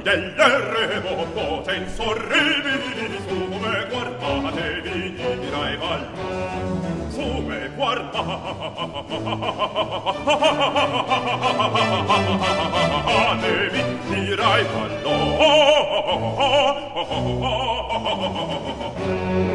dell'eremo potenza orribili, su me guardatevi, dirai vallo, su me guardatevi, dirai vallo.